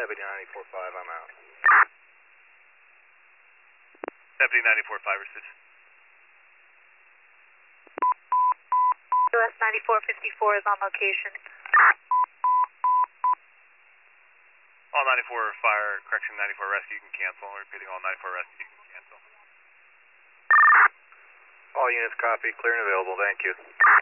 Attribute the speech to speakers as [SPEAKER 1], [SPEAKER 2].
[SPEAKER 1] Deputy 94.5, I'm out.
[SPEAKER 2] Deputy 94.5 receives.
[SPEAKER 3] US 9454 is on location.
[SPEAKER 2] All 94 fire, correction 94 rescue, you can cancel. Repeating, all 94 rescue, you can cancel.
[SPEAKER 1] All units copy, clear and available, thank you.